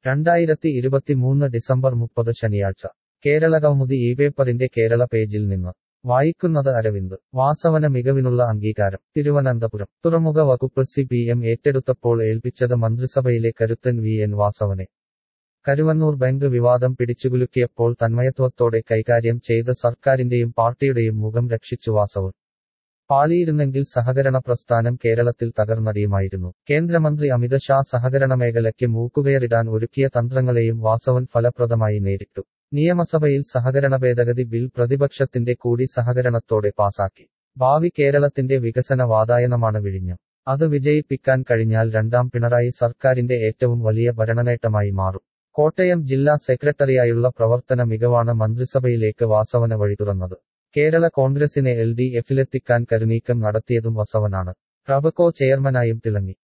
2023 December 30 ശനിയാഴ്ച കേരളകൗമുദി പേപ്പറിന്റെ കേരള പേജിൽ നിന്ന് വായിക്കുന്നത് അരവിന്ദ്. വാസവന മികവിനുള്ള അംഗീകാരം. തിരുവനന്തപുരം. തുറമുഖ വകുപ്പ് CPM ഏറ്റെടുത്തപ്പോൾ ഏൽപ്പിച്ചത് മന്ത്രിസഭയിലെ കരുത്തൻ VN വാസവനെ. കരുവന്നൂർ ബാങ്ക് വിവാദം പിടിച്ചുകുലുക്കിയപ്പോൾ തന്മയത്വത്തോടെ കൈകാര്യം ചെയ്ത സർക്കാരിന്റെയും പാർട്ടിയുടെയും മുഖം രക്ഷിച്ചു വാസവൻ. പാളിയിരുന്നെങ്കിൽ സഹകരണ പ്രസ്ഥാനം കേരളത്തിൽ തകർന്നടിയുമായിരുന്നു. കേന്ദ്രമന്ത്രി അമിത് ഷാ സഹകരണ മേഖലയ്ക്ക് മൂക്കുകയറിടാൻ ഒരുക്കിയ തന്ത്രങ്ങളെയും വാസവൻ ഫലപ്രദമായി നേരിട്ടു. നിയമസഭയിൽ സഹകരണ ഭേദഗതി ബിൽ പ്രതിപക്ഷത്തിന്റെ കൂടി സഹകരണത്തോടെ പാസാക്കി. ഭാവി കേരളത്തിന്റെ വികസന വാതായനമാണ് വിഴിഞ്ഞം. അത് വിജയിപ്പിക്കാൻ കഴിഞ്ഞാൽ രണ്ടാം പിണറായി സർക്കാരിന്റെ ഏറ്റവും വലിയ ഭരണനേട്ടമായി മാറും. കോട്ടയം ജില്ലാ സെക്രട്ടറിയായുള്ള പ്രവർത്തന മികവാണ് മന്ത്രിസഭയിലേക്ക് വാസവന് വഴിതുറന്നത്. കേരള കോൺഗ്രസിനെ LDFിലെത്തിക്കാൻ കരുനീക്കം നടത്തിയതും വാസവനാണ്. പ്രഭകോ ചെയർമാനായും തിളങ്ങി.